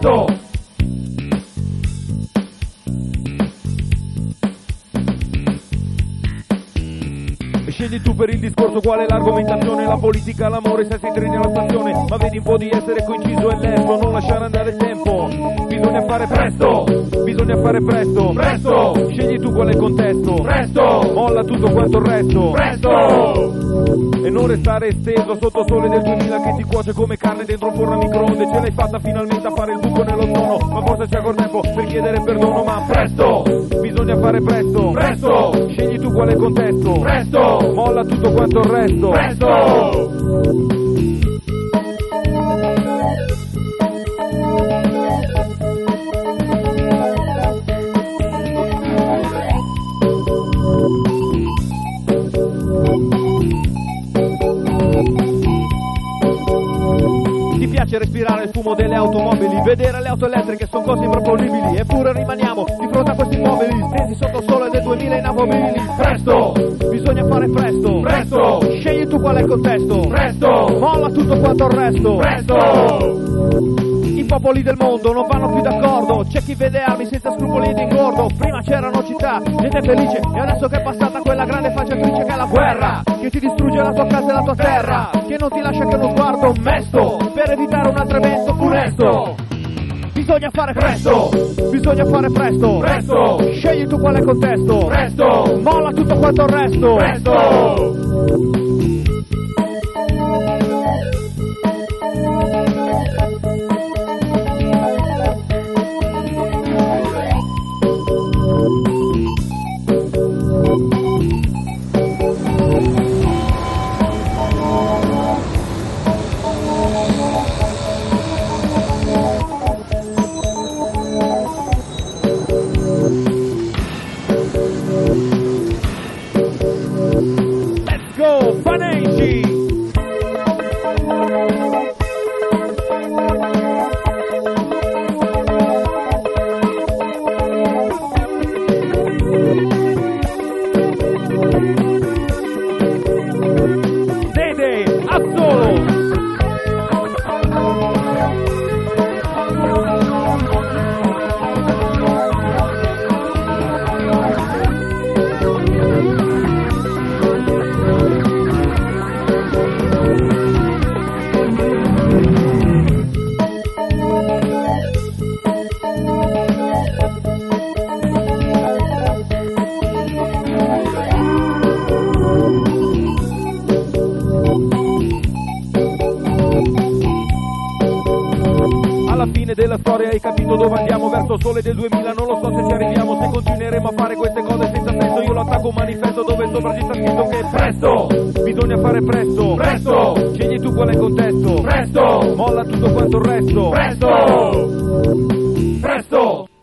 presto! Scegli tu per il discorso qual è l'argomentazione, la politica, l'amore, senza i treni nella stazione, ma vedi un po' di essere coinciso e lento, non lasciare andare il tempo, bisogna fare presto, bisogna fare presto, presto, scegli tu qual è il contesto, presto, molla tutto quanto il resto, presto, e non restare esteso sotto il sole del 2000 che ti cuoce come carne dentro un forno a microonde, ce l'hai fatta finalmente a fare il buco nello tono, ma forse c'è ancora tempo per chiedere perdono, ma presto, bisogna fare presto, presto, scegli tu qual è il contesto, presto, molla tutto quanto il resto, presto! Ti piace respirare il fumo delle automobili, vedere le auto elettriche sono cose improponibili, eppure rimaniamo di fronte a questi immobili, stesi sotto il sole del 2000 inamovibili. Presto! Bisogna fare presto! Presto! Scegli tu qual è il contesto! Presto! Molla tutto quanto il resto! Presto! I popoli del mondo non vanno più d'accordo, c'è chi vede armi senza scrupoli ed ingordo, prima c'erano città, gente felice, e adesso che è passata quella grande facciatrice che è la guerra, che ti distrugge la tua casa e la tua terra, che non ti lascia che uno sguardo mesto, per evitare un altro evento funesto. Bisogna fare presto, bisogna fare presto, presto, scegli tu quale contesto, presto, molla tutto quanto il resto, presto. Let's go, Fanenci! Dede, Azzolo! Alla fine della storia hai capito dove andiamo, verso il sole del 2000, non lo so se ci arriviamo, se continueremo a fare queste cose senza senso, io lo attacco un manifesto dove sopra ci sta scritto che presto, bisogna fare presto, presto, scegli tu qual è il contesto, presto, molla tutto quanto il resto, presto, presto.